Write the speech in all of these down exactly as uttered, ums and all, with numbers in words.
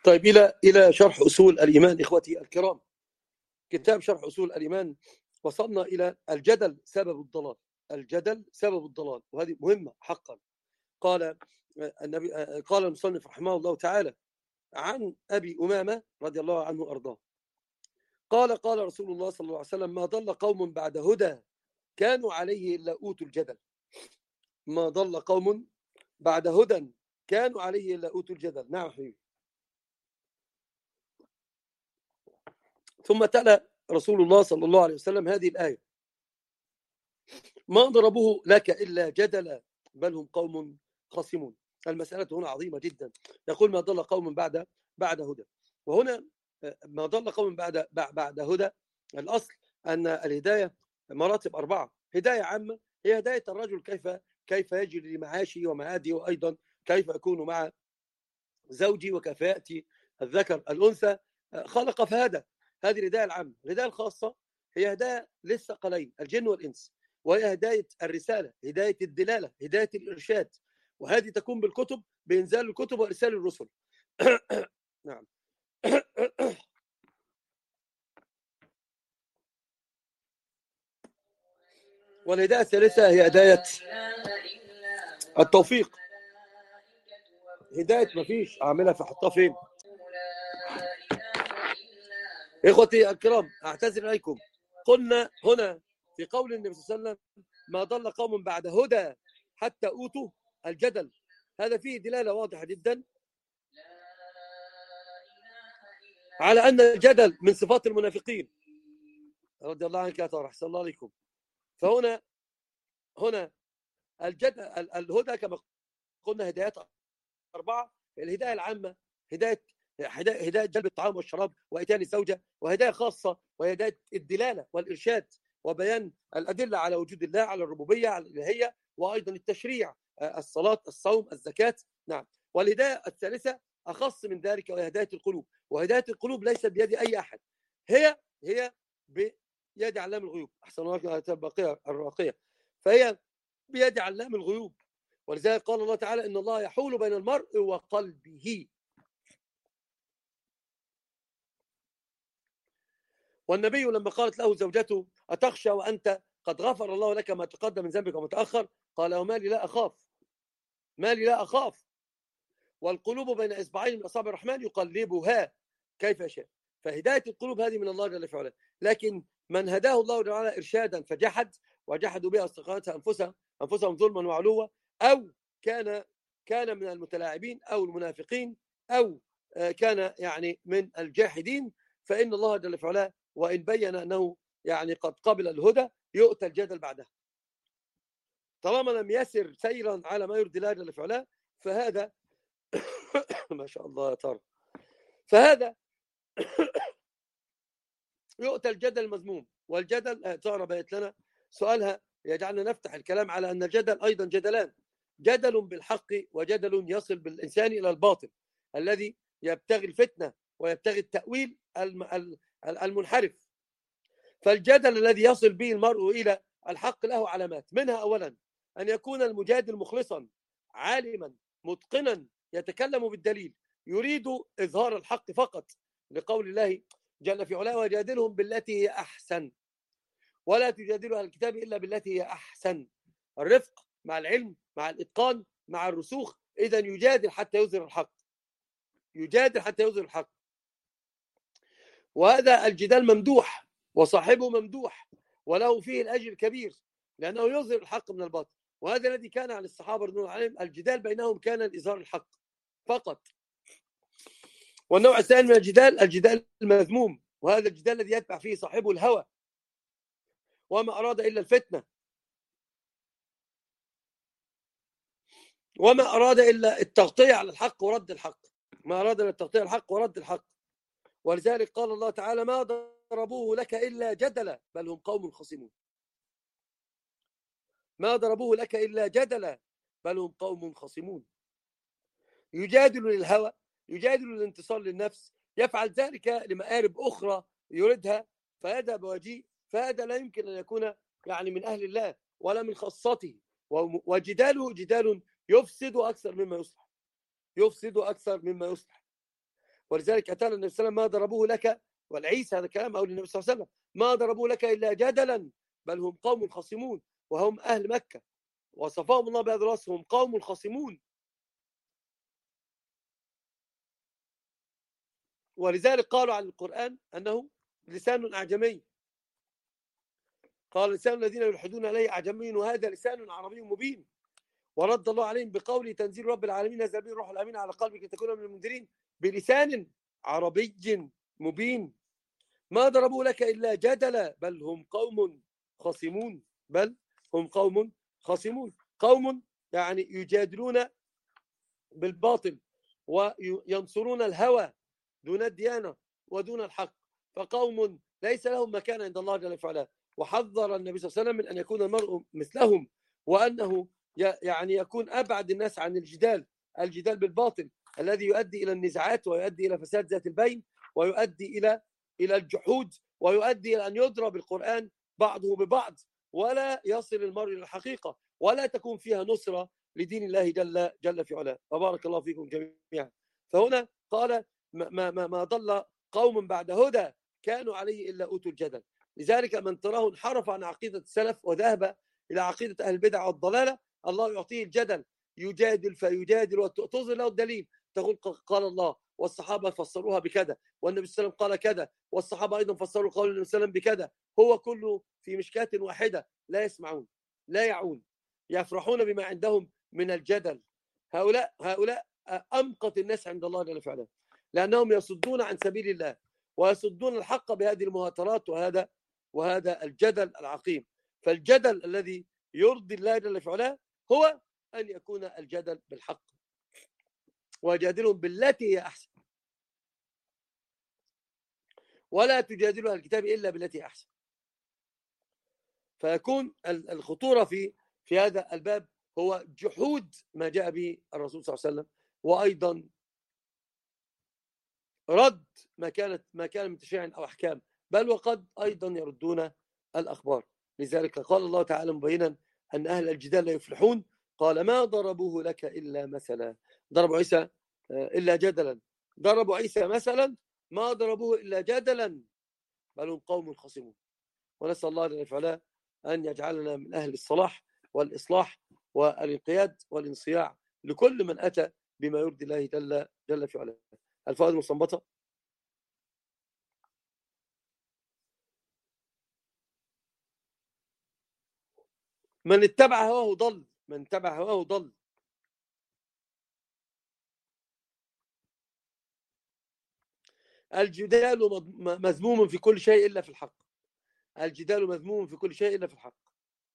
طيب إلى إلى شرح أصول الإيمان إخوتي الكرام. كتاب شرح أصول الإيمان وصلنا إلى الجدل سبب الضلال. الجدل سبب الضلال، وهذه مهمة حقا. قال النبي قال المصنف رحمه الله تعالى عن أبي أمامة رضي الله عنه أرضاه قال قال رسول الله صلى الله عليه وسلم: ما ضل قوم بعد هدى كانوا عليه إلا أوتوا الجدل. ما ضل قوم بعد هدى كانوا عليه إلا أوتوا الجدل. نعم حبيبي. ثم تلا رسول الله صلى الله عليه وسلم هذه الآية: ما ضربوه لك إلا جدلا بل هم قوم خصمون. المسألة هنا عظيمة جدا. يقول ما ضل قوم بعد بعد هدى، وهنا ما ضل قوم بعد بعد هدى. الأصل أن الهداية مراتب أربعة. هداية عامة هي هداية الرجل كيف كيف يجري لمعاشه ومعاده، وأيضا كيف يكون مع زوجي وكفاءة الذكر الأنثى. خلق فهدى. هذه الهداية العامة. الهداية الخاصة هي هداية للثقلين الجن والإنس، وهي هداية الرسالة، هداية الدلالة، هداية الإرشاد، وهذه تكون بالكتب، بإنزال الكتب وإرسال الرسل. نعم. والهداية الثالثة هي هداية التوفيق. هداية ما فيش أعملها فحطها فين؟ إخوتي الكرام أعتذر إليكم. قلنا هنا في قول النبي صلى الله عليه وسلم: ما ضل قوم بعد هدى حتى أوتوا الجدل. هذا فيه دلالة واضحة جدا على أن الجدل من صفات المنافقين. رضي الله عنك يا طارق، أحسن الله عليكم. فهنا هنا الجدل الهدى كما قلنا هدايات أربعة: الهداية العامة هداية هداية جلب الطعام والشراب وإتيان الزوجة، وهداية خاصة وهداية الدلالة والإرشاد وبيان الأدلة على وجود الله، على الربوبية، على الإلهية، وأيضا التشريع، الصلاة، الصوم، الزكاة. نعم. والهداية الثالثة أخص من ذلك وهي هداية القلوب. وهداية القلوب ليست بيد أي أحد، هي هي بيد علام الغيوب. أحسن الله الباقية الراقية. فهي بيد علام الغيوب. ولذلك قال الله تعالى: إن الله يحول بين المرء وقلبه. والنبي لما قالت له زوجته: أتخشى وأنت قد غفر الله لك ما تقدم من ذنبك وما تأخر؟ قال: وما لي لا أخاف، ما لي لا أخاف. والقلوب بين إصبعين من أصابع الرحمن يقلبها كيف يشاء. فهداية القلوب هذه من الله جل وعلا. لكن من هداه الله جل وعلا إرشادا فجحد، وجحدوا بها استقامتها أنفسهم أنفسهم ظلما وعلوا، أو كان كان من المتلاعبين أو المنافقين، أو كان يعني من الجاحدين، فإن الله جل وعلا وإن بين أنه يعني قد قبل الهدى يؤتى الجدل بعدها. طالما لم يسر سيرا على ما يرضي الله جل وعلا فهذا ما شاء الله يا ترى، فهذا يؤتى الجدل المذموم. والجدل ترى بيت لنا سؤالها يجعلنا نفتح الكلام على أن الجدل أيضا جدلان: جدل بالحق وجدل يصل بالإنسان إلى الباطل الذي يبتغي الفتنة ويبتغي التأويل المنحرف. فالجدل الذي يصل به المرء إلى الحق له علامات، منها أولا أن يكون المجادل مخلصا عالما متقنا يتكلم بالدليل، يريد إظهار الحق فقط، لقول الله جل في علاه: وجادلهم بالتي هي أحسن ولا تجادلوا أهل الكتاب إلا بالتي هي أحسن. الرفق مع العلم مع الإتقان مع الرسوخ. إذا يجادل حتى يظهر الحق، يجادل حتى يظهر الحق. وهذا الجدال ممدوح وصاحبه ممدوح وله فيه الأجر الكبير، لأنه يظهر الحق من الباطل. وهذا الذي كان عن الصحابة رضي الله عنهم، الجدال بينهم كان الإظهار الحق فقط. والنوع الثاني من الجدال الجدال المذموم، وهذا الجدال الذي يتبع فيه صاحبه الهوى وما أراد إلا الفتنة، وما أراد إلا التغطية على الحق ورد الحق، ما أراد إلا التغطية على الحق ورد الحق. ولذلك قال الله تعالى: ما ضربوه لك إلا جدلا بل هم قوم خصمون. ما ضربوه لك إلا جدلا بل هم قوم خصمون. يجادل للهوى، يجادل للانتصار للنفس، يفعل ذلك لمآرب أخرى يريدها، فهذا بوجيه، فهذا لا يمكن أن يكون يعني من أهل الله ولا من خاصته. وجداله جدال يفسد أكثر مما يصلح، يفسد أكثر مما يصلح. ولذلك أتانا النبي صلى الله عليه وسلم: ما ضربوه لك، والعيسى هذا كلام أو للنبي صلى الله عليه وسلم: ما ضربوه لك إلا جدلا بل هم قوم خصمون. وهم أهل مكة، وصفهم الله بهذا الوصف: هم قوم خصمون. ولذلك قالوا عن القرآن أنه لسان أعجمي. قال: لسان الذين يلحدون عليه أعجمي وهذا لسان عربي مبين. ورد الله عليهم بقوله: تنزيل رب العالمين نزل به الروح الأمين على قلبك لتكون من المنذرين بلسان عربي مبين. ما ضربوا لك إلا جدلا بل هم قوم خصمون. بل هم قوم خصمون. قوم يعني يجادلون بالباطل وينصرون الهوى دون الديانة ودون الحق، فقوم ليس لهم مكان عند الله جل وعلا. وحذر النبي صلى الله عليه وسلم من أن يكون المرء مثلهم، وأنه يعني يكون أبعد الناس عن الجدال الجدال بالباطل الذي يؤدي إلى النزاعات ويؤدي إلى فساد ذات البين ويؤدي إلى إلى الجحود ويؤدي إلى أن يضرب القرآن بعضه ببعض ولا يصل المرء إلى الحقيقة ولا تكون فيها نصرة لدين الله جل جل في علاه. فبارك الله فيكم جميعا. فهنا قال: ما ما ما ضل قوم بعد هدى كانوا عليه إلا أوتوا الجدل. لذلك من تراه انحرف عن عقيدة السلف وذهب إلى عقيدة أهل البدع والضلالة الله يعطيه الجدل، يجادل فيجادل وتظهر له الدليل، تقول: قال الله والصحابة فسروها بكذا، والنبي صلى الله عليه وسلم قال كذا، والصحابة أيضا فسروا قول النبي صلى الله عليه وسلم بكذا. هو كله في مشكاة واحدة، لا يسمعون لا يعون، يفرحون بما عندهم من الجدل. هؤلاء هؤلاء أمقت الناس عند الله جل وعلا، لأنهم يصدون عن سبيل الله ويصدون الحق بهذه المهاترات وهذا وهذا الجدل العقيم. فالجدل الذي يرضي الله جل وعلا هو أن يكون الجدل بالحق، وجادلهم بالتي هي أحسن، ولا تجادلوا أهل الكتاب إلا بالتي هي أحسن. فيكون الخطورة في في هذا الباب هو جحود ما جاء به الرسول صلى الله عليه وسلم، وأيضا رد ما كانت ما كان من تشريع أو أحكام، بل وقد أيضا يردون الأخبار. لذلك قال الله تعالى مبينا أن أهل الجدال لا يفلحون. قال: ما ضربوه لك إلا مثلا. ضربوا عيسى إلا جدلا، ضربوا عيسى مثلا، ما ضربوه إلا جدلا بل هم قوم خصمون. ونسأل الله جل وعلا أن يجعلنا من أهل الصلاح والإصلاح والانقياد والانصياع لكل من أتى بما يرضي الله جل جل في علاه. الفوائد المستنبطة: من اتبع هواه ضل من اتبع هواه ضل الجدال مذموم في كل شيء إلا في الحق. الجدال مذموم في كل شيء إلا في الحق.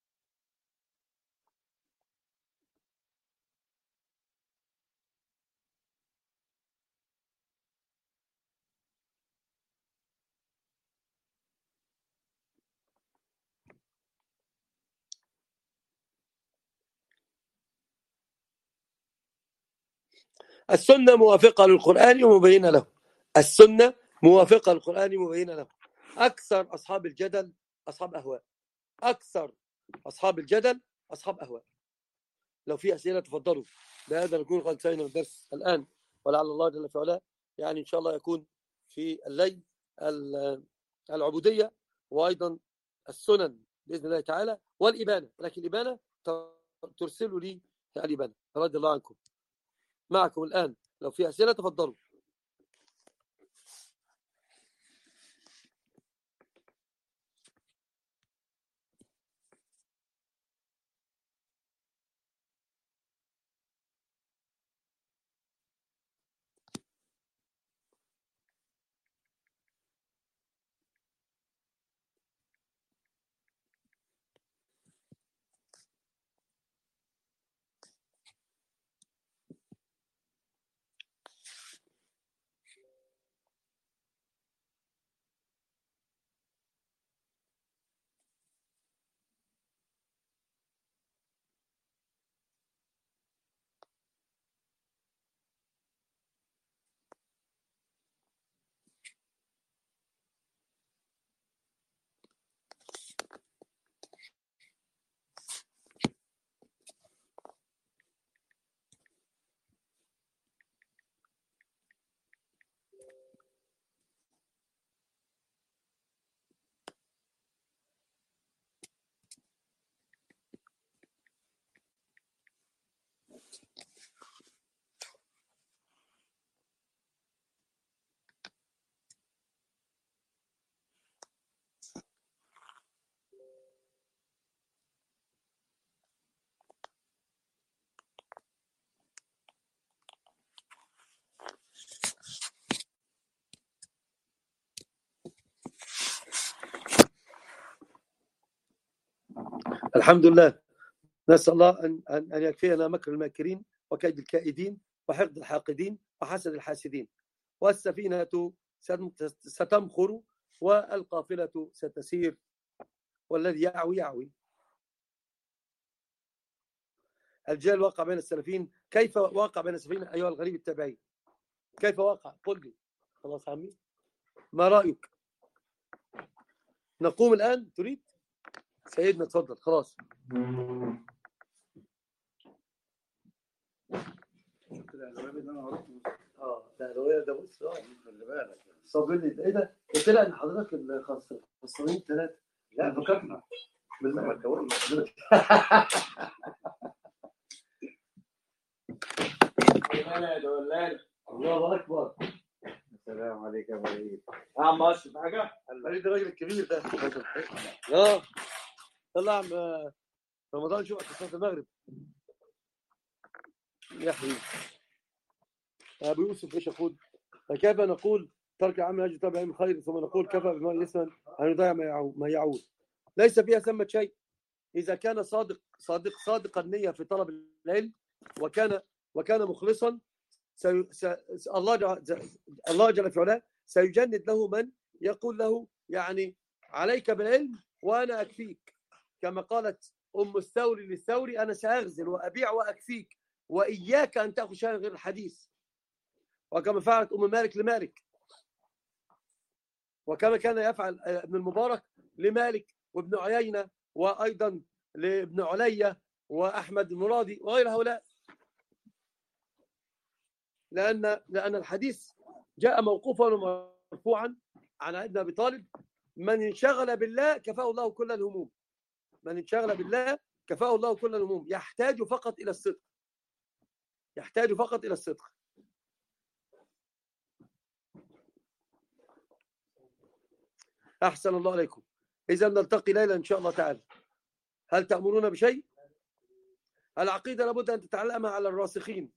السنة موافقة للقرآن ومبينة له. السنة موافقة للقرآن ومبينة له. أكثر أصحاب الجدل أصحاب أهواء. أكثر أصحاب الجدل أصحاب أهواء. لو في أسئلة تفضلوا. بهذا نكون قد انتهينا من الدرس الآن، ولعل الله جل في علاه يعني إن شاء الله يكون في الليل العبودية وأيضا السنن بإذن الله تعالى والإبانة. لكن الإبانة ترسلوا لي الإبانة رضي الله عنكم. معكم الآن لو في أسئلة تفضلوا. الحمد لله. نسأل الله أن أن يكفينا مكر الماكرين وكيد الكائدين وحقد الحاقدين وحسد الحاسدين. والسفينة ستمخر والقافلة ستسير والذي يعوي يعوي. الجدل واقع بين السلفيين. كيف واقع بين السلفيين أيها الغريب التابعي؟ كيف واقع؟ قل لي. خلاص عمي، ما رأيك؟ نقوم الآن؟ تريد؟ سيدنا تفضل. خلاص. اه لا الروايه ده بص اه خلي بالك صابر لي ايه ده؟ قلت لها ان حضرتك الخسرانين ثلاثه. لا فكرنا بالمكوي. الله اكبر. السلام عليكم يا فريد. يا عم اشرف حاجه؟ فريد الراجل الكبير ده. اه يلا يا عم رمضان شو وقت صلاه المغرب يا حبيبي. ابو يوسف ايش يقول؟ فكيف نقول ترك العمل اجل تابع علم خير ثم نقول كفى بما يسمن ان يضيع ما يعود؟ ليس فيها ثمة شيء. اذا كان صادق صادق صادق النيه في طلب العلم وكان وكان مخلصا سي... س... الله جل... الله جل في علاه سيجند له من يقول له يعني عليك بالعلم وانا اكفيك، كما قالت ام الثوري للثوري انا ساغزل وابيع واكفيك واياك ان تاخذ شيئا غير الحديث، وكما فعلت ام مالك لمالك، وكما كان يفعل ابن المبارك لمالك وابن عيينة وايضا لابن علية واحمد المرادي وغير هؤلاء، لان لان الحديث جاء موقوفا ومرفوعا عن علي بن ابي طالب: من انشغل بالله كفاه الله كل الهموم. من انشغل بالله كفاه الله كل الهموم. يحتاج فقط الى الصدق. يحتاج فقط الى الصدق. احسن الله عليكم. اذا نلتقي ليلا ان شاء الله تعالى. هل تأمرون بشيء؟ العقيدة لابد ان تتعلمها على الراسخين.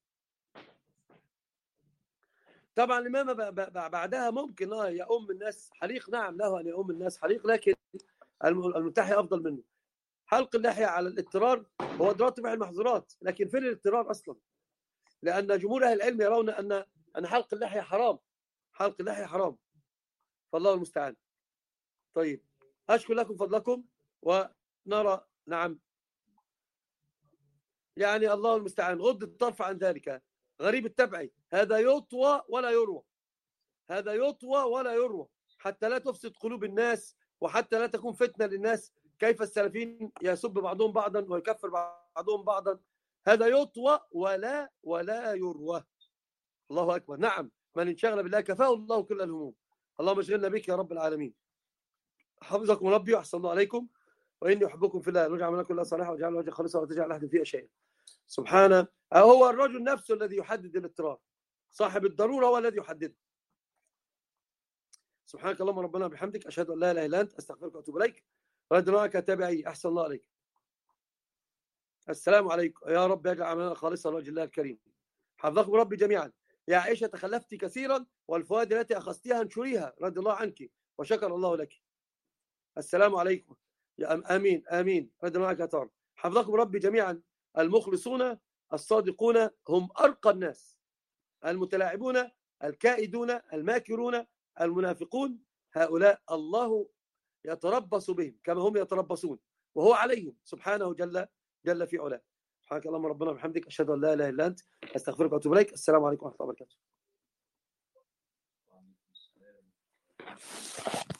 طبعا الإمامة بعدها ممكن اه يؤم الناس حليق. نعم له ان يؤم الناس حليق، لكن الملتحي افضل منه. حلق اللحية على الاضطرار هو ادراك مع المحظورات، لكن فين الاضطرار اصلا؟ لان جمهور اهل العلم يرون ان ان حلق اللحية حرام. حلق اللحية حرام، فالله المستعان. طيب اشكر لكم فضلكم ونرى. نعم يعني الله المستعان. غض الطرف عن ذلك. غريب التبعي هذا يطوى ولا يروى. هذا يطوى ولا يروى حتى لا تفسد قلوب الناس وحتى لا تكون فتنة للناس. كيف السلفيين يسب بعضهم بعضا ويكفر بعضهم بعضا. هذا يطوى ولا ولا يروى. الله أكبر. نعم من انشغل بالله كفاه الله كل الهموم. اللهم اشغلنا بك يا رب العالمين. حفظكم ربي وأحسن الله عليكم، وإني أحبكم في الله. نجعل منكم الله صالحا وجعل وجه خالصا وتجعل أحد فيه شيئا. سبحانه. هو الرجل نفسه الذي يحدد الاضطرار. صاحب الضرورة هو الذي يحدده. سبحانك اللهم ربنا بحمدك أشهد أن لا إله إلا أنت أستغفرك وأتوب إليك. ردناك تابعي. أحسن الله عليك. السلام عليكم. يا رب يجعل عملنا خالصا لوجه الله الكريم. حفظكم ربي جميعا. يا عائشة تخلفتي كثيرا والفوائد التي أخذتيها انشريها رضي الله عنك وشكر الله لك. السلام عليكم. يا آمين آمين. ردناك تار. حفظكم ربي جميعا. المخلصون الصادقون هم أرقى الناس. المتلاعبون الكائدون الماكرون المنافقون هؤلاء الله يتربص بهم كما هم يتربصون وهو عليهم سبحانه جل جل في علاه. سبحانك اللهم ربنا وبحمدك أشهد أن لا إله إلا أنت أستغفرك وأتوب إليك. السلام عليكم ورحمة الله وبركاته.